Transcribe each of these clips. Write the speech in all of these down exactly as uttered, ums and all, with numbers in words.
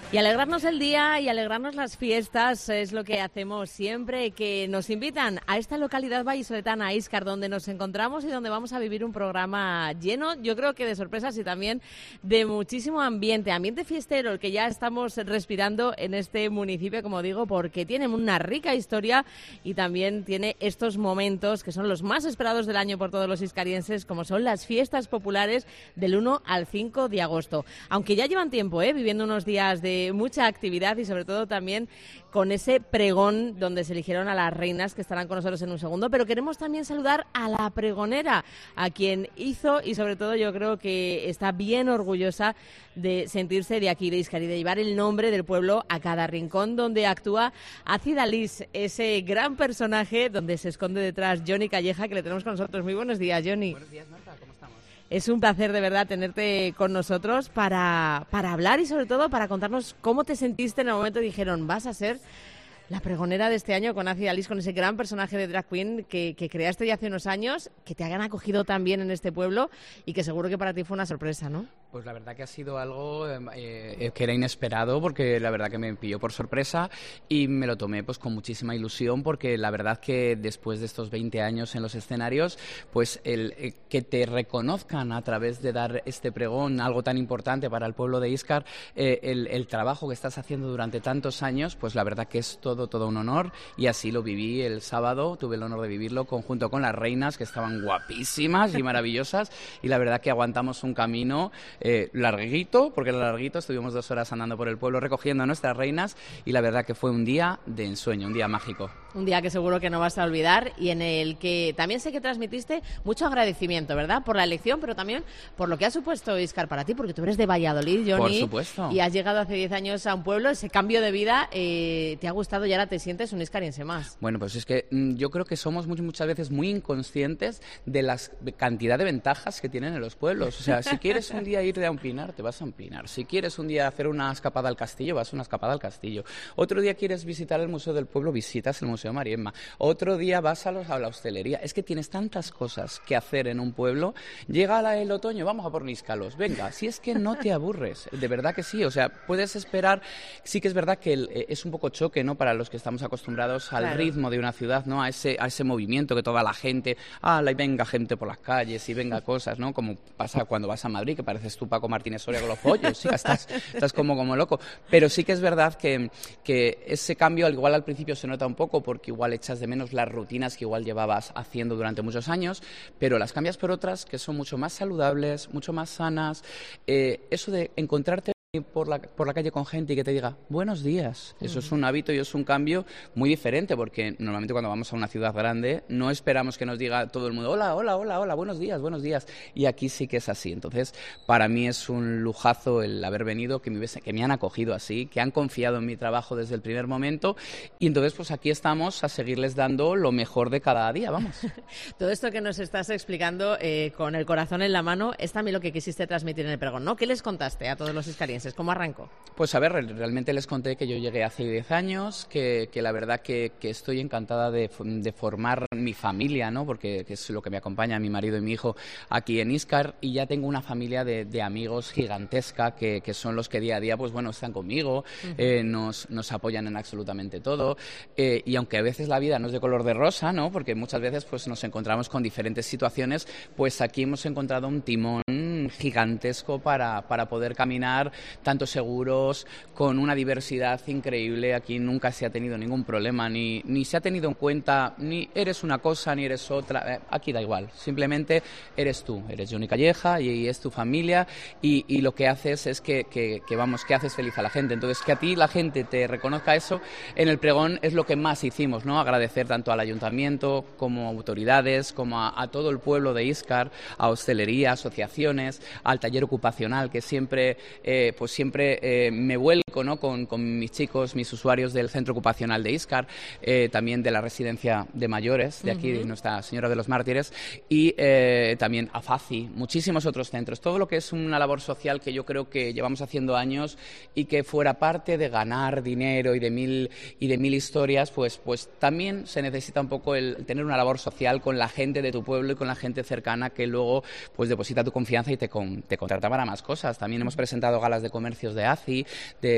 Y alegrarnos el día y alegrarnos las fiestas es lo que hacemos siempre, que nos invitan a esta localidad vallisoletana, a Íscar, donde nos encontramos y donde vamos a vivir un programa lleno, yo creo que de sorpresas y también de muchísimo ambiente, ambiente fiestero, el que ya estamos respirando en este municipio, como digo, porque tiene una rica historia y también tiene estos momentos que son los más esperados del año por todos los iscarienses, como son las fiestas populares del uno al cinco de agosto. Aunque ya llevan tiempo, ¿eh? viviendo unos días de mucha actividad y sobre todo también con ese pregón donde se eligieron a las reinas, que estarán con nosotros en un segundo, pero queremos también saludar a la pregonera, a quien hizo y sobre todo yo creo que está bien orgullosa de sentirse de aquí, de Íscar, y de llevar el nombre del pueblo a cada rincón donde actúa Aci Dalís, ese gran personaje donde se esconde detrás Johnny Calleja, que le tenemos con nosotros. Muy buenos días, Johnny. Buenos días, Marta, ¿cómo estamos? Es un placer de verdad tenerte con nosotros para, para hablar y sobre todo para contarnos cómo te sentiste en el momento que dijeron vas a ser la pregonera de este año con Aci Dalís, con ese gran personaje de drag queen que, que creaste ya hace unos años, que te hayan acogido tan bien en este pueblo y que seguro que para ti fue una sorpresa, ¿no? Pues la verdad que ha sido algo eh, que era inesperado, porque la verdad que me pilló por sorpresa y me lo tomé pues con muchísima ilusión, porque la verdad que después de estos veinte años en los escenarios, pues el eh, que te reconozcan a través de dar este pregón, algo tan importante para el pueblo de Íscar, eh, el, el trabajo que estás haciendo durante tantos años, pues la verdad que es todo, todo un honor, y así lo viví el sábado, tuve el honor de vivirlo conjunto con las reinas, que estaban guapísimas y maravillosas, y la verdad que aguantamos un camino Eh, larguito, porque era larguito, estuvimos dos horas andando por el pueblo recogiendo a nuestras reinas y la verdad que fue un día de ensueño, un día mágico. Un día que seguro que no vas a olvidar y en el que también sé que transmitiste mucho agradecimiento, ¿verdad? Por la elección, pero también por lo que ha supuesto Íscar para ti, porque tú eres de Valladolid, Johnny. Por supuesto. Y has llegado hace diez años a un pueblo, ese cambio de vida eh, te ha gustado y ahora te sientes un iscariense más. Bueno, pues es que mm, yo creo que somos muchas, muchas veces muy inconscientes de la cantidad de ventajas que tienen en los pueblos. O sea, si quieres un día ir de a un pinar, te vas a un pinar. Si quieres un día hacer una escapada al castillo, vas a una escapada al castillo. Otro día quieres visitar el Museo del Pueblo, visitas el Museo Mariemma. Otro día vas a, los, a la hostelería. Es que tienes tantas cosas que hacer en un pueblo. Llega la, el otoño, vamos a por Níscalos. Venga, si es que no te aburres. De verdad que sí. O sea, puedes esperar. Sí que es verdad que el, es un poco choque, ¿no? Para los que estamos acostumbrados al claro. ritmo de una ciudad, ¿no? A ese, a ese movimiento que toda la gente, ah, y venga gente por las calles y venga cosas, ¿no? Como pasa cuando vas a Madrid, que pareces tú Paco Martínez Soria con los pollos, sí, estás, estás como, como loco. Pero sí que es verdad que, que ese cambio, al igual al principio se nota un poco, porque igual echas de menos las rutinas que igual llevabas haciendo durante muchos años, pero las cambias por otras que son mucho más saludables, mucho más sanas. Eh, eso de encontrarte por la, por la calle con gente y que te diga buenos días, eso es un hábito y es un cambio muy diferente, porque normalmente cuando vamos a una ciudad grande no esperamos que nos diga todo el mundo hola, hola, hola, hola, buenos días, buenos días, y aquí sí que es así. Entonces para mí es un lujazo el haber venido, que me, que me han acogido así, que han confiado en mi trabajo desde el primer momento, y entonces pues aquí estamos a seguirles dando lo mejor de cada día, vamos. Todo esto que nos estás explicando eh, con el corazón en la mano es también lo que quisiste transmitir en el pregón, ¿no? ¿Qué les contaste a todos los iscarienses? ¿Cómo arrancó? Pues a ver, realmente les conté que yo llegué hace diez años, que, que la verdad que, que estoy encantada de, de formar mi familia, ¿no? Porque que es lo que me acompaña, mi marido y mi hijo aquí en Íscar, y ya tengo una familia de, de amigos gigantesca que, que son los que día a día, pues bueno, están conmigo, uh-huh. eh, nos, nos apoyan en absolutamente todo, eh, y aunque a veces la vida no es de color de rosa, ¿no? Porque muchas veces pues nos encontramos con diferentes situaciones, pues aquí hemos encontrado un timón gigantesco para, para poder caminar tanto seguros, con una diversidad increíble. Aquí nunca se ha tenido ningún problema, ni, ni se ha tenido en cuenta ni eres una cosa ni eres otra, eh, aquí da igual, simplemente eres tú, eres Johnny Calleja y, y es tu familia, y, y lo que haces es que, que, que vamos, que haces feliz a la gente. Entonces que a ti la gente te reconozca eso en el pregón es lo que más hicimos, ¿no? Agradecer tanto al ayuntamiento como a autoridades, como a, a todo el pueblo de Íscar, a hostelería, asociaciones, al taller ocupacional, que siempre eh, pues siempre eh, me vuelco, ¿no? con, con mis chicos, mis usuarios del centro ocupacional de Íscar, eh, también de la residencia de mayores de aquí, uh-huh. de Nuestra Señora de los Mártires, y eh, también a FACI, muchísimos otros centros. Todo lo que es una labor social que yo creo que llevamos haciendo años y que fuera parte de ganar dinero y de mil, y de mil historias, pues, pues también se necesita un poco el tener una labor social con la gente de tu pueblo y con la gente cercana que luego pues deposita tu confianza y te, con, te contrata para más cosas. También hemos presentado galas de comercios de Aci, de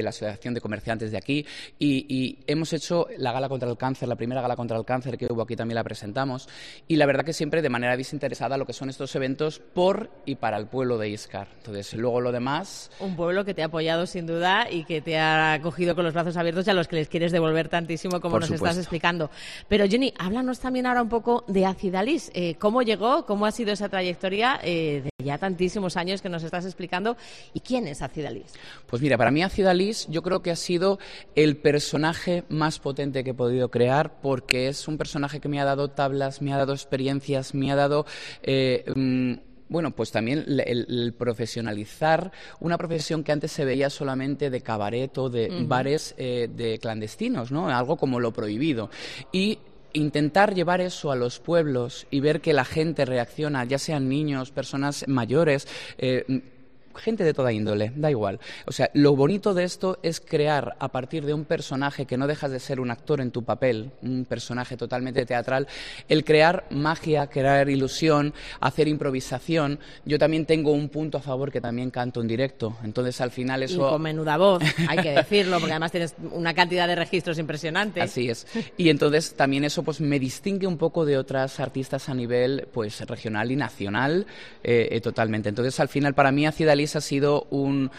de la Asociación de Comerciantes de aquí, y, y hemos hecho la gala contra el cáncer, la primera gala contra el cáncer que hubo aquí también la presentamos, y la verdad que siempre de manera desinteresada lo que son estos eventos por y para el pueblo de Íscar. Entonces, luego lo demás... Un pueblo que te ha apoyado sin duda y que te ha acogido con los brazos abiertos y a los que les quieres devolver tantísimo como por nos supuesto. estás explicando. Pero Jenny, háblanos también ahora un poco de Acidalis. Eh, ¿Cómo llegó? ¿Cómo ha sido esa trayectoria eh, de ya tantísimos años que nos estás explicando? ¿Y quién es Acidalis? Pues mira, para mí Acidalis yo creo que ha sido el personaje más potente que he podido crear, porque es un personaje que me ha dado tablas, me ha dado experiencias, me ha dado... Eh, um, Bueno, pues también el, el profesionalizar una profesión que antes se veía solamente de cabaret o de uh-huh. bares eh, de clandestinos, ¿no? Algo como lo prohibido. Y intentar llevar eso a los pueblos y ver que la gente reacciona, ya sean niños, personas mayores, eh, gente de toda índole, da igual. O sea, lo bonito de esto es crear a partir de un personaje que no dejas de ser un actor en tu papel, un personaje totalmente teatral, el crear magia, crear ilusión, hacer improvisación. Yo también tengo un punto a favor que también canto en directo, entonces al final eso... Y con menuda voz, hay que decirlo, porque además tienes una cantidad de registros impresionantes. Así es. Y entonces también eso pues me distingue un poco de otras artistas a nivel pues regional y nacional eh, eh, totalmente. Entonces al final para mí Acidalis ha sido un,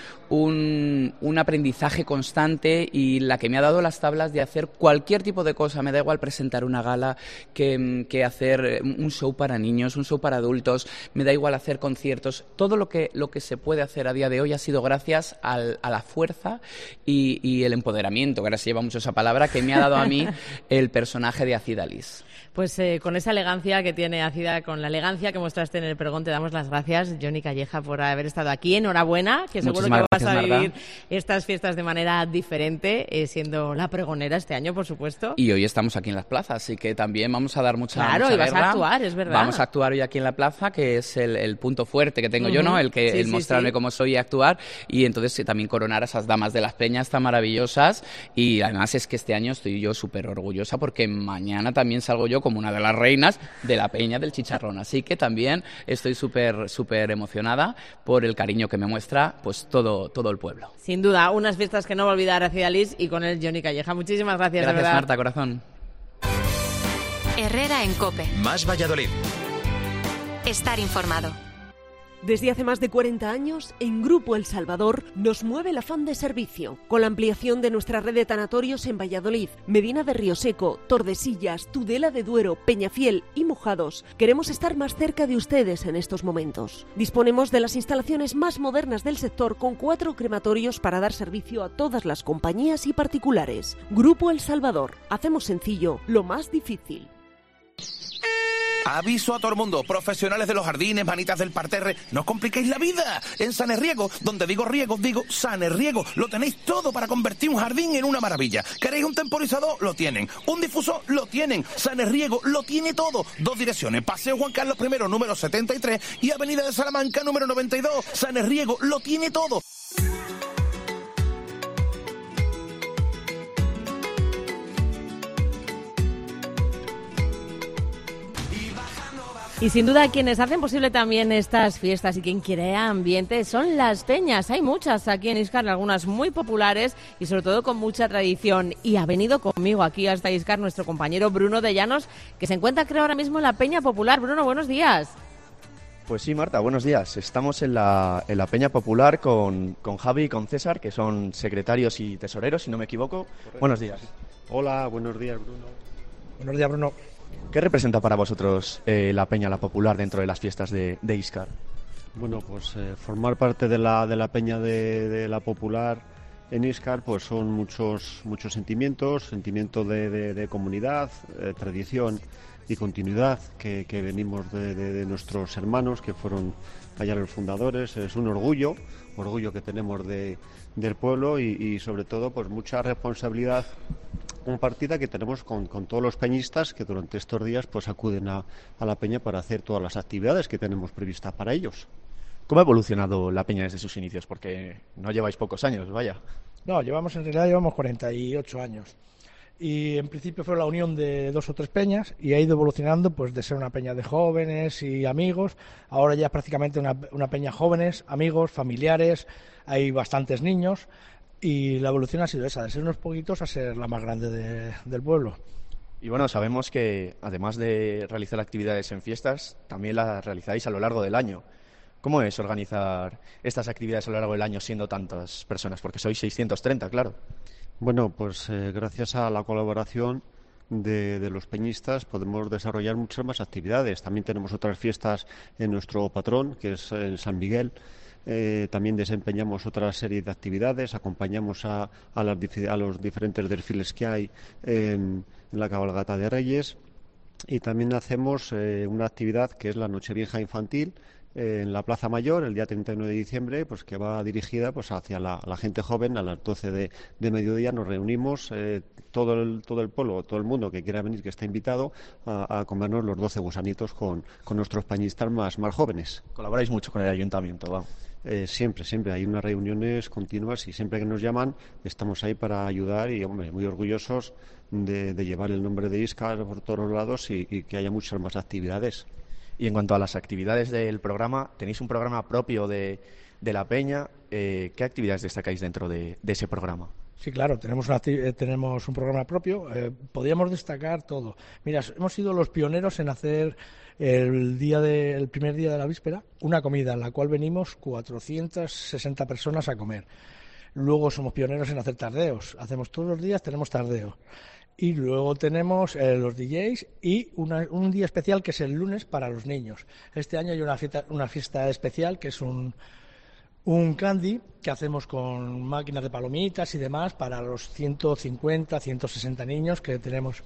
un, un aprendizaje constante y la que me ha dado las tablas de hacer cualquier tipo de cosa. Me da igual presentar una gala que, que hacer un show para niños, un show para adultos, me da igual hacer conciertos. Todo lo que, lo que se puede hacer a día de hoy ha sido gracias al, a la fuerza y, y el empoderamiento, que ahora se lleva mucho esa palabra, que me ha dado a mí el personaje de Acidalis. Pues eh, con esa elegancia que tiene Acida, con la elegancia que mostraste en el pregón, te damos las gracias, Johnny Calleja, por haber estado aquí. Enhorabuena, que seguro Muchísimas que vas gracias, a vivir Marta. estas fiestas de manera diferente, eh, siendo la pregonera este año, por supuesto. Y hoy estamos aquí en las plazas, así que también vamos a dar mucha, claro, mucha y vas guerra. a actuar, es verdad. Vamos a actuar hoy aquí en la plaza, que es el, el punto fuerte que tengo uh-huh. yo, ¿no? El que sí, el sí, mostrarme sí. cómo soy y actuar, y entonces sí, también coronar a esas damas de las peñas tan maravillosas. Y además es que este año estoy yo súper orgullosa porque mañana también salgo yo como una de las reinas de la Peña del Chicharrón, así que también estoy súper súper emocionada por el cariño que me muestra pues todo, todo el pueblo. Sin duda, unas fiestas que no va a olvidar Acidalis y con él Johnny Calleja. Muchísimas gracias, Gracias, de verdad. Marta, corazón. Herrera en COPE. Más Valladolid. Estar informado. Desde hace más de cuarenta años, en Grupo El Salvador nos mueve el afán de servicio, con la ampliación de nuestra red de tanatorios en Valladolid, Medina de Rioseco, Tordesillas, Tudela de Duero, Peñafiel y Mojados. Queremos estar más cerca de ustedes en estos momentos. Disponemos de las instalaciones más modernas del sector, con cuatro crematorios para dar servicio a todas las compañías y particulares. Grupo El Salvador. Hacemos sencillo lo más difícil. Aviso a todo el mundo, profesionales de los jardines, manitas del parterre, no os compliquéis la vida. En Sanerriego, donde digo riego, digo Sanerriego, lo tenéis todo para convertir un jardín en una maravilla. ¿Queréis un temporizador? Lo tienen. ¿Un difusor? Lo tienen. Sanerriego lo tiene todo. Dos direcciones, Paseo Juan Carlos primero, número setenta y tres, y Avenida de Salamanca, número noventa y dos. Sanerriego lo tiene todo. Y sin duda quienes hacen posible también estas fiestas y quien crea ambiente son las peñas. Hay muchas aquí en Íscar, algunas muy populares y sobre todo con mucha tradición. Y ha venido conmigo aquí hasta Íscar nuestro compañero Bruno de Llanos, que se encuentra creo ahora mismo en la Peña Popular. Bruno, buenos días. Pues sí, Marta, buenos días. Estamos en la, en la Peña Popular con, con Javi y con César, que son secretarios y tesoreros, si no me equivoco. Correcto. Buenos días. Hola, buenos días, Bruno. Buenos días, Bruno. ¿Qué representa para vosotros eh, la Peña La Popular dentro de las fiestas de, de Íscar? Bueno, pues eh, formar parte de la, de la Peña de, de La Popular en Íscar pues son muchos, muchos sentimientos, sentimiento de, de, de comunidad, eh, tradición y continuidad que, que venimos de, de, de nuestros hermanos que fueron allá los fundadores. Es un orgullo, orgullo que tenemos de, del pueblo y, y sobre todo pues mucha responsabilidad compartida que tenemos con, con todos los peñistas que durante estos días pues acuden a, a la peña para hacer todas las actividades que tenemos previstas para ellos. ¿Cómo ha evolucionado la peña desde sus inicios? Porque no lleváis pocos años, vaya. No, llevamos en realidad llevamos cuarenta y ocho años. Y en principio fue la unión de dos o tres peñas y ha ido evolucionando pues de ser una peña de jóvenes y amigos. Ahora ya es prácticamente una, una peña jóvenes, amigos, familiares, hay bastantes niños. y la evolución ha sido esa, de ser unos poquitos a ser la más grande de, del pueblo. Y bueno, sabemos que además de realizar actividades en fiestas, también las realizáis a lo largo del año. ¿Cómo es organizar estas actividades a lo largo del año siendo tantas personas? Porque sois seiscientos treinta, claro. Bueno, pues eh, gracias a la colaboración de, de los peñistas podemos desarrollar muchas más actividades. También tenemos otras fiestas en nuestro patrón, que es el San Miguel. Eh, también desempeñamos otra serie de actividades, acompañamos a, a, las, a los diferentes desfiles que hay en, en la cabalgata de Reyes, y también hacemos eh, una actividad que es la Nochevieja Infantil eh, en la Plaza Mayor el día treinta y nueve de diciembre, pues que va dirigida pues hacia la, la gente joven. A las doce de, de mediodía nos reunimos eh, todo el todo el pueblo, todo el mundo que quiera venir, que está invitado a, a comernos los doce gusanitos con, con nuestros pañistas más, más jóvenes. Colaboráis mucho con el ayuntamiento, ¿va? Eh, siempre, siempre. Hay unas reuniones continuas y siempre que nos llaman estamos ahí para ayudar y, hombre, muy orgullosos de, de llevar el nombre de Íscar por todos los lados y, y que haya muchas más actividades. Y en cuanto a las actividades del programa, tenéis un programa propio de, de la Peña. Eh, ¿Qué actividades destacáis dentro de, de ese programa? Sí, claro, tenemos, una, eh, tenemos un programa propio. Eh, podríamos destacar todo. Mira, hemos sido los pioneros en hacer el día de, el primer día de la víspera una comida en la cual venimos cuatrocientas sesenta personas a comer. Luego somos pioneros en hacer tardeos. Hacemos todos los días, tenemos tardeos. Y luego tenemos eh, los D Js y una, un día especial que es el lunes para los niños. Este año hay una fiesta, una fiesta especial que es un... un candy que hacemos con máquinas de palomitas y demás para los ciento cincuenta, ciento sesenta niños que tenemos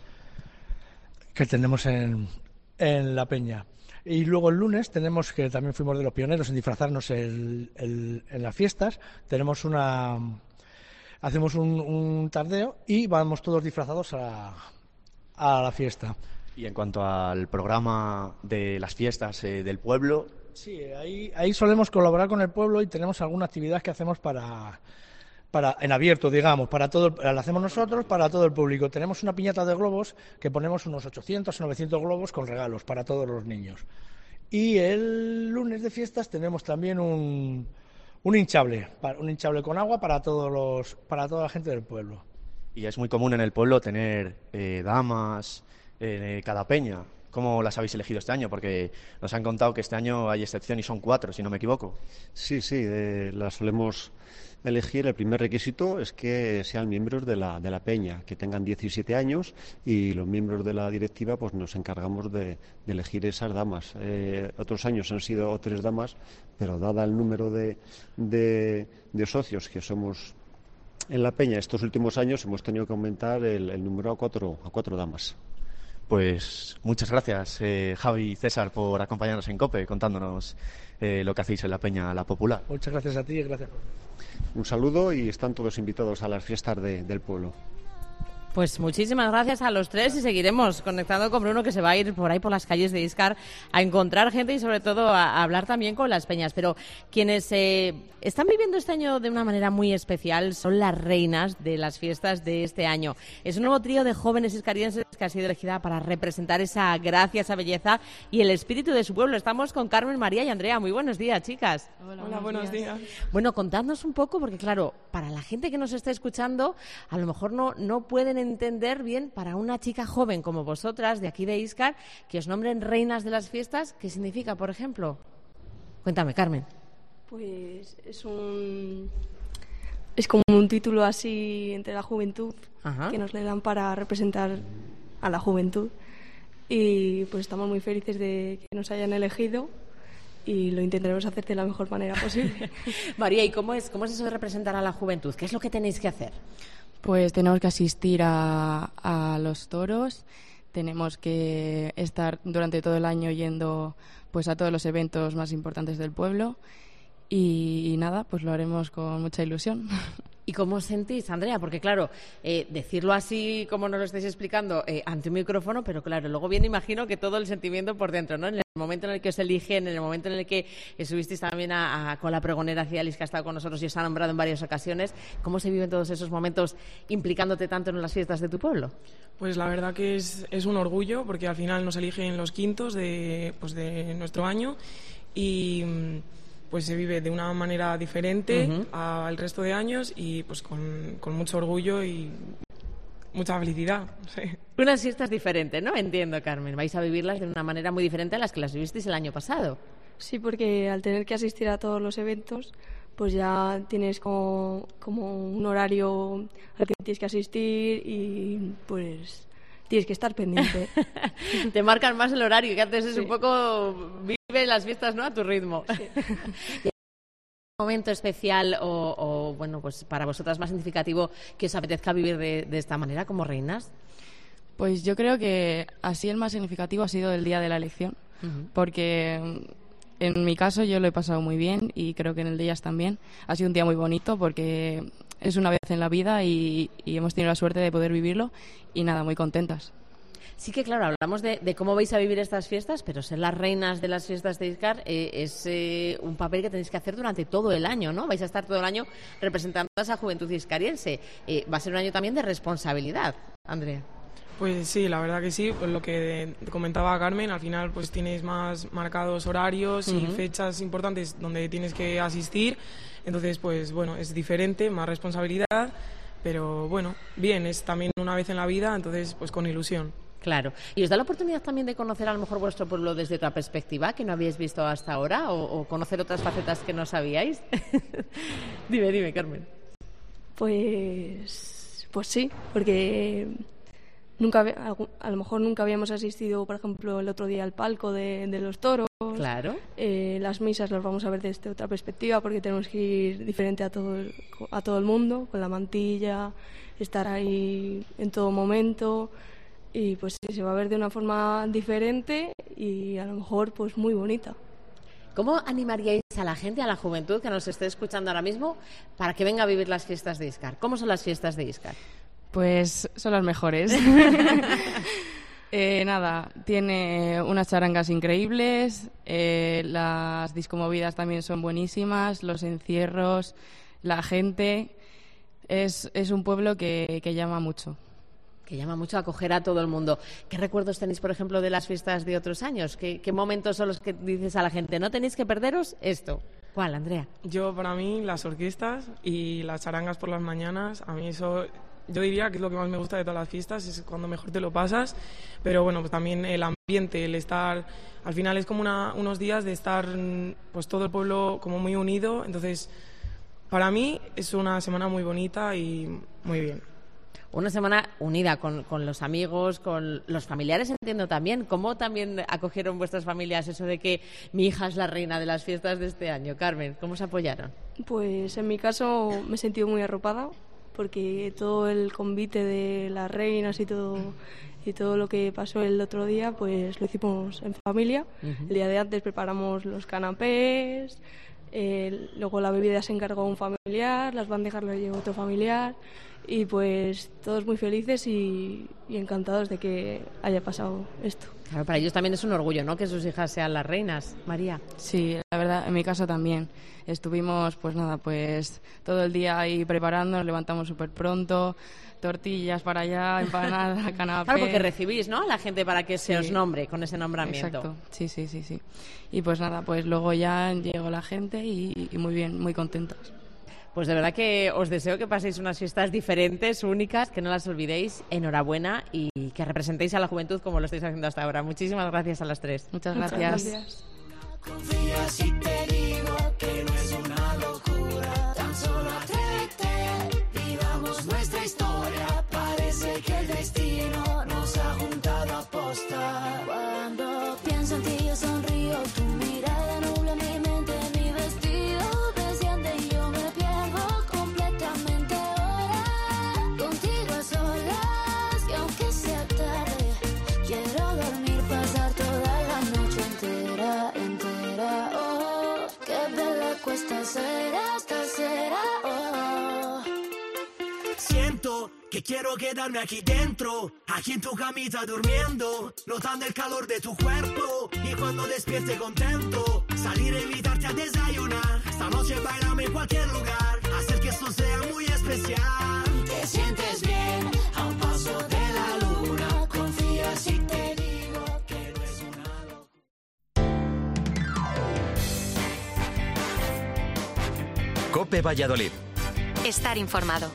que tenemos en, en la peña. Y luego el lunes tenemos, que también fuimos de los pioneros en disfrazarnos el, el, en las fiestas, tenemos una hacemos un, un tardeo y vamos todos disfrazados a, a la fiesta. Y en cuanto al programa de las fiestas eh, del pueblo... Sí, ahí, ahí solemos colaborar con el pueblo y tenemos alguna actividad que hacemos para, para en abierto, digamos, para todo, la hacemos nosotros para todo el público. Tenemos una piñata de globos que ponemos unos ochocientos o novecientos globos con regalos para todos los niños. Y el lunes de fiestas tenemos también un, un hinchable, un hinchable con agua para todos los, para toda la gente del pueblo. Y es muy común en el pueblo tener eh, damas en eh, cada peña. ¿Cómo las habéis elegido este año? Porque nos han contado que este año hay excepción y son cuatro, si no me equivoco. Sí, sí, eh, las solemos elegir. El primer requisito es que sean miembros de la, de la peña, que tengan diecisiete años, y los miembros de la directiva pues nos encargamos de, de elegir esas damas. Eh, otros años han sido tres damas, pero dada el número de, de, de socios que somos en la peña estos últimos años, hemos tenido que aumentar el, el número a cuatro, a cuatro damas. Pues muchas gracias, eh, Javi y César, por acompañarnos en COPE, contándonos eh, lo que hacéis en la Peña La Popular. Muchas gracias a ti y gracias. Un saludo y están todos invitados a las fiestas de, del pueblo. Pues muchísimas gracias a los tres y seguiremos conectando con Bruno, que se va a ir por ahí por las calles de Íscar a encontrar gente y sobre todo a, a hablar también con las peñas. Pero quienes eh, están viviendo este año de una manera muy especial son las reinas de las fiestas de este año. Es un nuevo trío de jóvenes iscarienses que ha sido elegida para representar esa gracia, esa belleza y el espíritu de su pueblo. Estamos con Carmen, María y Andrea. Muy buenos días, chicas. Hola, Hola buenos días. días. Bueno, contadnos un poco, porque claro, para la gente que nos está escuchando, a lo mejor no, no pueden entender bien, para una chica joven como vosotras, de aquí de Íscar, que os nombren reinas de las fiestas, ¿qué significa, por ejemplo? Cuéntame, Carmen. Pues es un... es como un título así entre la juventud. Ajá. Que nos le dan para representar a la juventud. Y pues estamos muy felices de que nos hayan elegido y lo intentaremos hacer de la mejor manera posible. María, ¿y cómo es, cómo es eso de representar a la juventud? ¿Qué es lo que tenéis que hacer? Pues tenemos que asistir a, a los toros, tenemos que estar durante todo el año yendo pues a todos los eventos más importantes del pueblo y, y nada, pues lo haremos con mucha ilusión. ¿Y cómo os sentís, Andrea? Porque claro, eh, decirlo así como nos lo estáis explicando eh, ante un micrófono, pero claro, luego viene, imagino, que todo el sentimiento por dentro, ¿no? En el momento en el que os eligen, en el momento en el que estuvisteis también a, a, con la pregonera Cialis, que ha estado con nosotros y os ha nombrado en varias ocasiones, ¿cómo se viven todos esos momentos implicándote tanto en las fiestas de tu pueblo? Pues la verdad que es, es un orgullo, porque al final nos eligen los quintos de, pues de nuestro año y... pues se vive de una manera diferente Uh-huh. al resto de años y pues con, con mucho orgullo y mucha felicidad. Sí. Unas fiestas diferentes, ¿no? Entiendo, Carmen. Vais a vivirlas de una manera muy diferente a las que las vivisteis el año pasado. Sí, porque al tener que asistir a todos los eventos, pues ya tienes como, como un horario al que tienes que asistir y pues tienes que estar pendiente. Te marcan más el horario, que antes es Sí. un poco... Vive las fiestas, ¿no? A tu ritmo. Sí. ¿Un momento especial o, o, bueno, pues para vosotras más significativo que os apetezca vivir de, de esta manera como reinas? Pues yo creo que así el más significativo ha sido el día de la elección, Uh-huh. porque en mi caso yo lo he pasado muy bien y creo que en el de ellas también. Ha sido un día muy bonito porque es una vez en la vida y, y hemos tenido la suerte de poder vivirlo y nada, muy contentas. Sí que, claro, hablamos de, de cómo vais a vivir estas fiestas, pero ser las reinas de las fiestas de ISCAR eh, es eh, un papel que tenéis que hacer durante todo el año, ¿no? Vais a estar todo el año representando a esa juventud iscariense. Eh, va a ser un año también de responsabilidad, Andrea. Pues sí, la verdad que sí, pues lo que comentaba Carmen, al final pues tienes más marcados horarios y Uh-huh. fechas importantes donde tienes que asistir, entonces pues bueno, es diferente, más responsabilidad, pero bueno, bien, es también una vez en la vida, entonces pues con ilusión. Claro. ¿Y os da la oportunidad también de conocer a lo mejor vuestro pueblo desde otra perspectiva que no habíais visto hasta ahora o, o conocer otras facetas que no sabíais? Dime, dime, Carmen. Pues, pues sí, porque nunca había- algu- a lo mejor nunca habíamos asistido, por ejemplo, el otro día al palco de, de los toros. Claro. Eh, las misas las vamos a ver desde otra perspectiva porque tenemos que ir diferente a todo el, a todo el mundo, con la mantilla, estar ahí en todo momento y pues sí, se va a ver de una forma diferente y a lo mejor pues muy bonita. ¿Cómo animaríais a la gente, a la juventud que nos esté escuchando ahora mismo para que venga a vivir las fiestas de ISCAR? ¿Cómo son las fiestas de ISCAR? Pues son las mejores. eh, nada, tiene unas charangas increíbles, eh, las discomovidas también son buenísimas, los encierros, la gente. Es, es un pueblo que, que llama mucho. Que llama mucho a acoger a todo el mundo. ¿Qué recuerdos tenéis, por ejemplo, de las fiestas de otros años? ¿Qué, qué momentos son los que dices a la gente, no tenéis que perderos esto? ¿Cuál, Andrea? Yo, para mí, las orquestas y las charangas por las mañanas, a mí eso, yo diría que es lo que más me gusta de todas las fiestas, es cuando mejor te lo pasas, pero bueno, pues también el ambiente, el estar, al final es como una, unos días de estar, pues todo el pueblo como muy unido, entonces, para mí es una semana muy bonita y muy bien. Una semana unida con, con los amigos, con los familiares, entiendo también. ¿Cómo también acogieron vuestras familias eso de que mi hija es la reina de las fiestas de este año? Carmen, ¿cómo se apoyaron? Pues en mi caso me he sentido muy arropada porque todo el convite de las reinas y todo y todo lo que pasó el otro día pues lo hicimos en familia. Uh-huh. El día de antes preparamos los canapés, eh, luego la bebida se encargó un familiar, las bandejas las llevó otro familiar y pues todos muy felices y, y encantados de que haya pasado esto. Claro, para ellos también es un orgullo, ¿no?, que sus hijas sean las reinas. María. Sí, la verdad, en mi caso también. Estuvimos, pues nada, pues todo el día ahí preparando, nos levantamos súper pronto, tortillas para allá, empanada, canapé. Claro, porque recibís, ¿no?, a la gente para que se Sí. os nombre con ese nombramiento. Exacto, sí, sí, sí, sí. Y pues nada, pues luego ya llegó la gente y, y muy bien, muy contentas. Pues de verdad que os deseo que paséis unas fiestas diferentes, únicas, que no las olvidéis. Enhorabuena y que representéis a la juventud como lo estáis haciendo hasta ahora. Muchísimas gracias a las tres. Muchas Muchas gracias. gracias. Confía si te digo que no es una locura. Tan solo atrévete, vivamos nuestra historia. Parece que el destino nos ha juntado a posta. Cuando pienso en ti yo sonrío, tu mirada nubla mi mente, mi vestido desciende y yo me pierdo completamente ahora. Contigo a solas y aunque sea tarde, quiero dormir, pasar toda la noche entera, entera, oh. Qué bella cuesta será, esta será, oh. Siento que quiero quedarme aquí dentro, aquí en tu camita durmiendo, notando el calor de tu cuerpo y cuando despierte contento, salir a invitarte a desayunar, esta noche bailame en cualquier lugar, hacer que esto sea muy especial. Te sientes bien a un paso de la luna, confía si te digo que no es una locura. COPE Valladolid. Estar informado.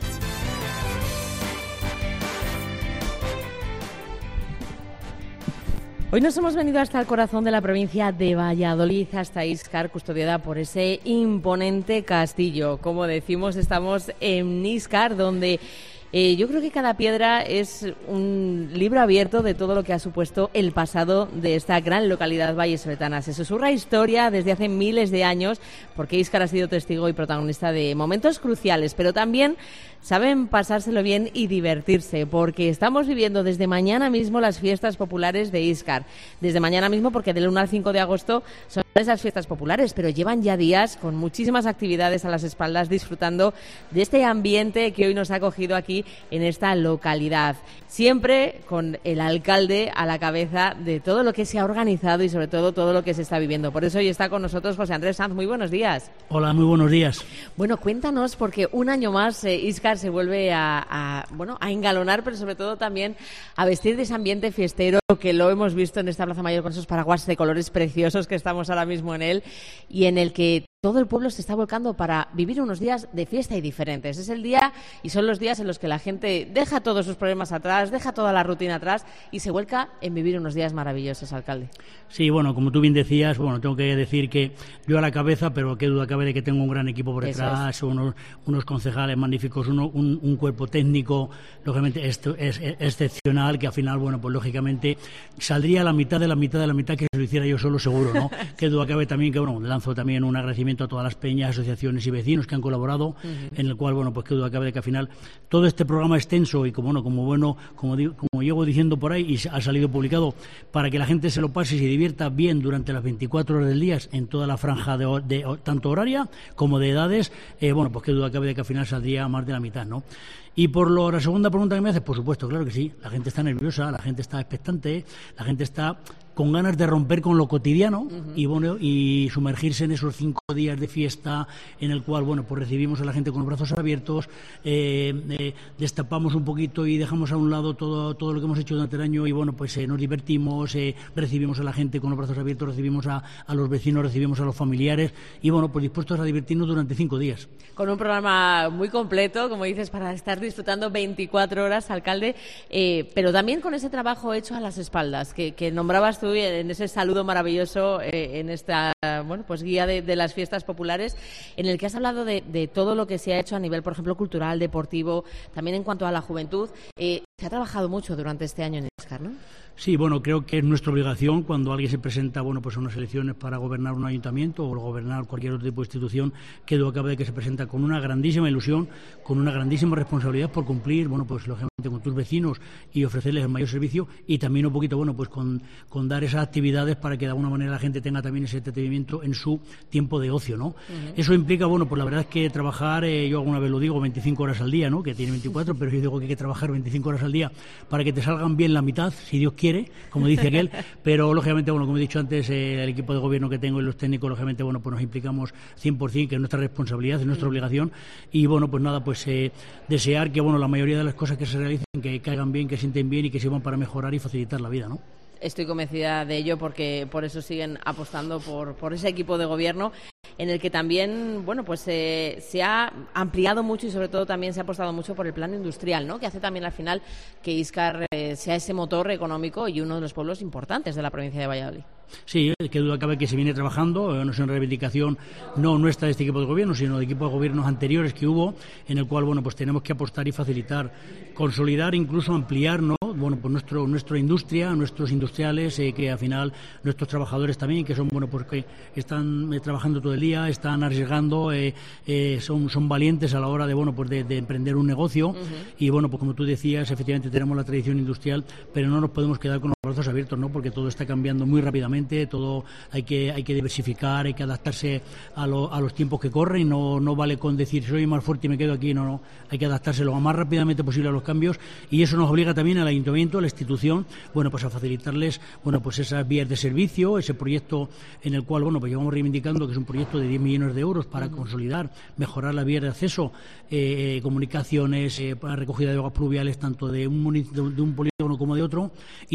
Hoy nos hemos venido hasta el corazón de la provincia de Valladolid, hasta Íscar, custodiada por ese imponente castillo. Como decimos, estamos en Íscar, donde eh, yo creo que cada piedra es un libro abierto de todo lo que ha supuesto el pasado de esta gran localidad vallisoletana. Se susurra historia desde hace miles de años, porque Íscar ha sido testigo y protagonista de momentos cruciales, pero también saben pasárselo bien y divertirse, porque estamos viviendo desde mañana mismo las fiestas populares de Íscar. Desde mañana mismo, porque del uno al cinco de agosto son esas fiestas populares, pero llevan ya días con muchísimas actividades a las espaldas, disfrutando de este ambiente que hoy nos ha acogido aquí en esta localidad. Siempre con el alcalde a la cabeza de todo lo que se ha organizado y sobre todo todo lo que se está viviendo. Por eso hoy está con nosotros José Andrés Sanz. Muy buenos días. Hola, muy buenos días. Bueno, cuéntanos, porque un año más eh, Íscar se vuelve a, a, bueno, a engalonar, pero sobre todo también a vestir de ese ambiente fiestero que lo hemos visto en esta Plaza Mayor con esos paraguas de colores preciosos que estamos ahora mismo en él y en el que todo el pueblo se está volcando para vivir unos días de fiesta y diferentes. Es el día y son los días en los que la gente deja todos sus problemas atrás, deja toda la rutina atrás y se vuelca en vivir unos días maravillosos, alcalde. Sí, bueno, como tú bien decías, bueno, tengo que decir que yo a la cabeza, pero qué duda cabe de que tengo un gran equipo por detrás, es. unos, unos concejales magníficos, uno, un, un cuerpo técnico, lógicamente esto es, es excepcional, que al final, bueno, pues lógicamente saldría la mitad de la mitad de la mitad que si lo hiciera yo solo, seguro, ¿no? Qué duda cabe también que, bueno, lanzo también un agradecimiento a todas las peñas, asociaciones y vecinos que han colaborado, uh-huh. en el cual, bueno, pues qué duda cabe de que al final todo este programa extenso y como bueno, como bueno, como digo, como llego diciendo por ahí y ha salido publicado para que la gente se lo pase y se divierta bien durante las veinticuatro horas del día en toda la franja de, de tanto horaria como de edades, eh, bueno, pues qué duda cabe de que al final saldría más de la mitad, ¿no? Y por lo, la segunda pregunta que me haces, por supuesto, claro que sí, la gente está nerviosa, la gente está expectante, la gente está con ganas de romper con lo cotidiano, uh-huh. y bueno, y sumergirse en esos cinco días de fiesta en el cual, bueno, pues recibimos a la gente con los brazos abiertos, eh, eh, destapamos un poquito y dejamos a un lado todo, todo lo que hemos hecho durante el año y bueno, pues eh, nos divertimos, eh, recibimos a la gente con los brazos abiertos, recibimos a, a los vecinos, recibimos a los familiares y bueno, pues dispuestos a divertirnos durante cinco días. Con un programa muy completo, como dices, para estar disfrutando veinticuatro horas, alcalde, eh, pero también con ese trabajo hecho a las espaldas, que, que nombrabas tú en ese saludo maravilloso, eh, en esta bueno, pues guía de, de las fiestas populares, en el que has hablado de, de todo lo que se ha hecho a nivel, por ejemplo, cultural, deportivo, también en cuanto a la juventud. Eh, se ha trabajado mucho durante este año en Íscar, ¿no? Sí, bueno, creo que es nuestra obligación cuando alguien se presenta, bueno, pues a unas elecciones para gobernar un ayuntamiento o gobernar cualquier otro tipo de institución, que duda cabe de que se presenta con una grandísima ilusión, con una grandísima responsabilidad por cumplir, bueno, pues lógicamente con tus vecinos y ofrecerles el mayor servicio y también un poquito, bueno, pues con, con dar esas actividades para que de alguna manera la gente tenga también ese entretenimiento en su tiempo de ocio, ¿no? Uh-huh. Eso implica, bueno, pues la verdad es que trabajar, eh, yo alguna vez lo digo, veinticinco horas al día, ¿no? Que tiene veinticuatro, pero yo digo que hay que trabajar veinticinco horas al día para que te salgan bien la mitad, si Dios quiere, como dice aquel, pero lógicamente, bueno, como he dicho antes, eh, el equipo de gobierno que tengo y los técnicos, lógicamente, bueno, pues nos implicamos cien por ciento, que es nuestra responsabilidad, es nuestra obligación, y bueno, pues nada, pues eh, desear que, bueno, la mayoría de las cosas que se realicen, que caigan bien, que sienten bien y que sirvan para mejorar y facilitar la vida, ¿no? Estoy convencida de ello porque por eso siguen apostando por, por ese equipo de gobierno en el que también, bueno, pues eh, se ha ampliado mucho y sobre todo también se ha apostado mucho por el plano industrial, ¿no? Que hace también al final que Íscar eh, sea ese motor económico y uno de los pueblos importantes de la provincia de Valladolid. Sí, que duda cabe que se viene trabajando, no es una reivindicación no nuestra de este equipo de gobierno, sino de equipos de gobiernos anteriores que hubo, en el cual, bueno, pues tenemos que apostar y facilitar, consolidar, incluso ampliar, ¿no? Bueno, pues nuestro, nuestra industria, nuestros industriales, eh, que al final nuestros trabajadores también, que son, bueno, pues que están eh, trabajando todo el día, están arriesgando, eh, eh, son, son valientes a la hora de, bueno, pues de, de emprender un negocio, uh-huh. y bueno, pues como tú decías, efectivamente tenemos la tradición industrial, pero no nos podemos quedar con los brazos abiertos, ¿no? Porque todo está cambiando muy rápidamente. Todo hay que hay que diversificar, hay que adaptarse a, lo, a los tiempos que corren. No no vale con decir soy más fuerte y me quedo aquí. No, no, hay que adaptarse lo más rápidamente posible a los cambios y eso nos obliga también al ayuntamiento, a la institución, bueno, pues a facilitarles, bueno, pues esas vías de servicio, ese proyecto en el cual, bueno, pues llevamos reivindicando que es un proyecto de diez millones de euros para consolidar, mejorar las vías de acceso, eh, comunicaciones, eh, para recogida de aguas pluviales tanto de un de un polígono como de otro y también un poquito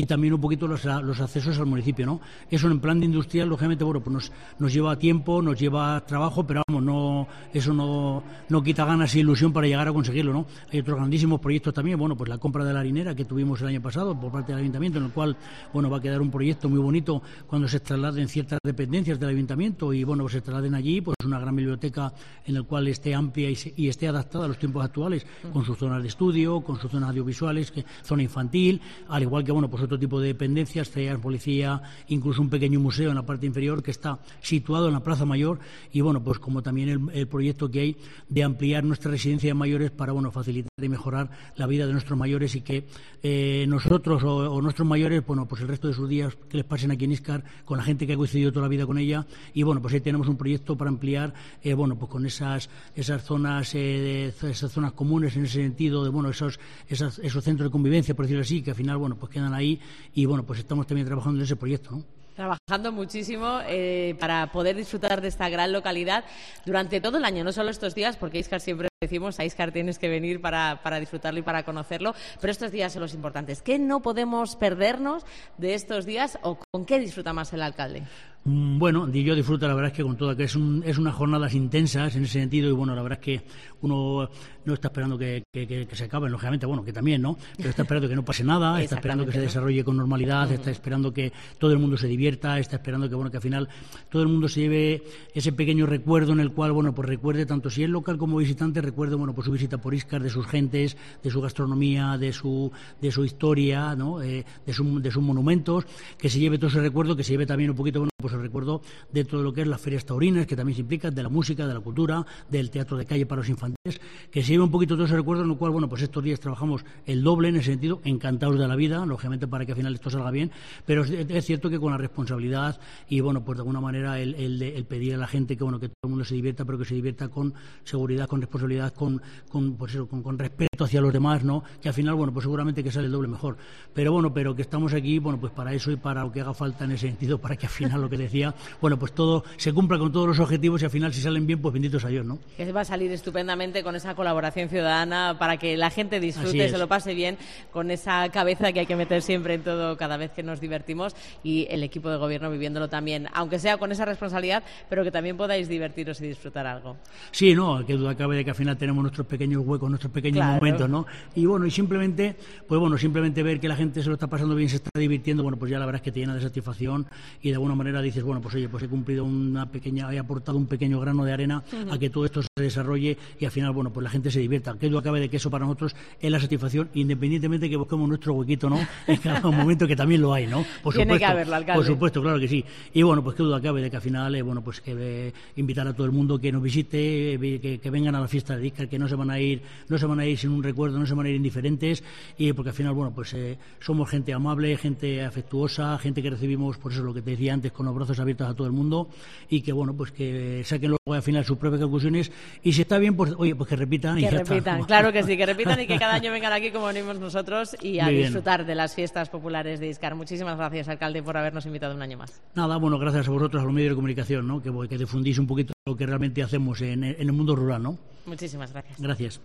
poquito los, los accesos al municipio, ¿no? Eso en plan de industrial, lógicamente, bueno, pues nos, nos lleva tiempo, nos lleva trabajo, pero vamos, no, eso no, no quita ganas e ilusión para llegar a conseguirlo, ¿no? Hay otros grandísimos proyectos también, bueno, pues la compra de la harinera que tuvimos el año pasado por parte del Ayuntamiento, en el cual, bueno, va a quedar un proyecto muy bonito cuando se trasladen ciertas dependencias del Ayuntamiento y, bueno, pues se trasladen allí, pues una gran biblioteca en la cual esté amplia y, se, y esté adaptada a los tiempos actuales, con sus zonas de estudio, con sus zonas audiovisuales, que, zona infantil, al igual que, bueno, pues otro tipo de dependencias, C E A, policía, incluso un pequeño museo en la parte inferior que está situado en la Plaza Mayor y, bueno, pues como también el, el proyecto que hay de ampliar nuestra residencia de mayores para, bueno, facilitar y mejorar la vida de nuestros mayores y que eh, nosotros o, o nuestros mayores, bueno, pues el resto de sus días que les pasen aquí en Íscar con la gente que ha coincidido toda la vida con ella y, bueno, pues ahí tenemos un proyecto para ampliar, eh, bueno, pues con esas esas zonas eh, de, esas zonas comunes en ese sentido de, bueno, esos esas, esos centros de convivencia, por decirlo así, que al final, bueno, pues quedan ahí y, bueno, pues estamos también trabajando en ese proyecto, ¿no? Trabajando muchísimo eh, para poder disfrutar de esta gran localidad durante todo el año, no solo estos días, porque Íscar siempre decimos, a Íscar tienes que venir para, para disfrutarlo y para conocerlo, pero estos días son los importantes. ¿Qué no podemos perdernos de estos días o con qué disfruta más el alcalde? Bueno, yo disfruto, la verdad es que con todo, que es, un, es unas jornadas intensas en ese sentido y, bueno, la verdad es que uno no está esperando que, que, que, que se acaben, lógicamente, bueno, que también, ¿no? Pero está esperando que no pase nada, está esperando que se desarrolle con normalidad, uh-huh. está esperando que todo el mundo se divierta, está esperando que, bueno, que al final todo el mundo se lleve ese pequeño recuerdo en el cual, bueno, pues recuerde tanto si es local como visitante, recuerde, bueno, pues su visita por Íscar, de sus gentes, de su gastronomía, de su de su historia, ¿no? Eh, de, su, de sus monumentos, que se lleve todo ese recuerdo, que se lleve también un poquito, bueno, pues el recuerdo de todo lo que es las ferias taurinas, que también se implican, de la música, de la cultura, del teatro de calle para los infantes, que se lleve un poquito todo ese recuerdo, en el cual, bueno, pues estos días trabajamos el doble en ese sentido, encantados de la vida, lógicamente para que al final esto salga bien, pero es, es cierto que con la responsabilidad y, bueno, pues de alguna manera el, el, el pedir a la gente que, bueno, que todo el mundo se divierta, pero que se divierta con seguridad, con responsabilidad, con, con, pues eso, con, con respeto hacia los demás, ¿no? Que al final, bueno, pues seguramente que sale el doble mejor, pero bueno, pero que estamos aquí, bueno, pues para eso y para lo que haga falta en ese sentido, para que al final, lo que decía, bueno, pues todo se cumpla con todos los objetivos y al final si salen bien, pues benditos a Dios, ¿no? Que va a salir estupendamente con esa colaboración ciudadana para que la gente disfrute, se lo pase bien, con esa cabeza que hay que meter siempre en todo cada vez que nos divertimos y el equipo de gobierno viviéndolo también, aunque sea con esa responsabilidad, pero que también podáis divertiros y disfrutar algo. Sí, no, que duda cabe de que al final tenemos nuestros pequeños huecos, nuestros pequeños claro. momentos, ¿no? Y bueno, y simplemente, pues bueno, simplemente ver que la gente se lo está pasando bien, se está divirtiendo, bueno, pues ya la verdad es que te llena de satisfacción y de alguna manera dices, bueno, pues oye, pues he cumplido una pequeña, he aportado un pequeño grano de arena uh-huh. a que todo esto se desarrolle y al final, bueno, pues la gente se divierta. Que duda cabe de que eso para nosotros es la satisfacción, independientemente de que busquemos nuestro huequito, ¿no? En cada momento, que también lo hay, ¿no? Por Tiene supuesto, que haberlo, alcalde. Por supuesto, claro que sí. Y bueno, pues qué duda cabe de que al final, eh, bueno, pues que eh, invitar a todo el mundo que nos visite, eh, que, que vengan a la fiesta de Íscar, que no se van a ir, no se van a ir sin un recuerdo, no se van a ir indiferentes, y porque al final, bueno, pues eh, somos gente amable, gente afectuosa, gente que recibimos, por eso lo que te decía antes, con los brazos abiertos a todo el mundo, y que, bueno, pues que saquen luego al final sus propias conclusiones, y si está bien, pues oye, pues que repitan. Que y ya repitan, está. Claro que sí, que repitan y que cada año vengan aquí como venimos nosotros y a Muy disfrutar bien. de las fiestas populares de Íscar. Muchísimas gracias, alcalde, por habernos invitado un año más. Nada, bueno, gracias a vosotros, a los medios de comunicación, ¿no? Que, que difundís un poquito lo que realmente hacemos en, en el mundo rural, ¿no? Muchísimas gracias. Gracias.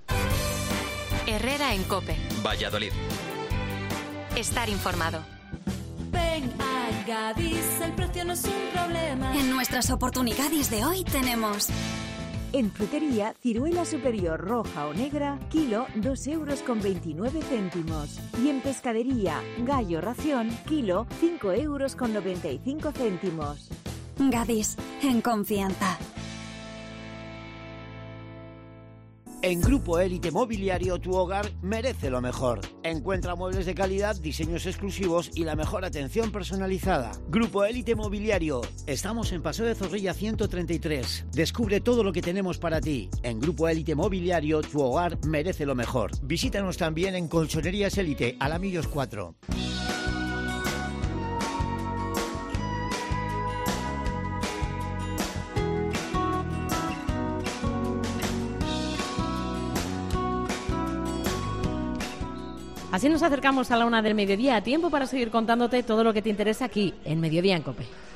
Herrera en COPE. Valladolid. Estar informado. Ven a Gadis, el precio no es un problema. En nuestras oportunidades de hoy tenemos... En frutería, ciruela superior roja o negra, kilo dos euros con veintinueve céntimos. Y en pescadería, gallo ración, kilo cinco euros con noventa y cinco céntimos. Gadis, en confianza. En Grupo Élite Mobiliario, tu hogar merece lo mejor. Encuentra muebles de calidad, diseños exclusivos y la mejor atención personalizada. Grupo Élite Mobiliario. Estamos en Paseo de Zorrilla ciento treinta y tres. Descubre todo lo que tenemos para ti. En Grupo Élite Mobiliario, tu hogar merece lo mejor. Visítanos también en Colchonerías Élite, Alamillos cuatro. Así nos acercamos a la una del mediodía, a tiempo para seguir contándote todo lo que te interesa aquí, en Mediodía en COPE.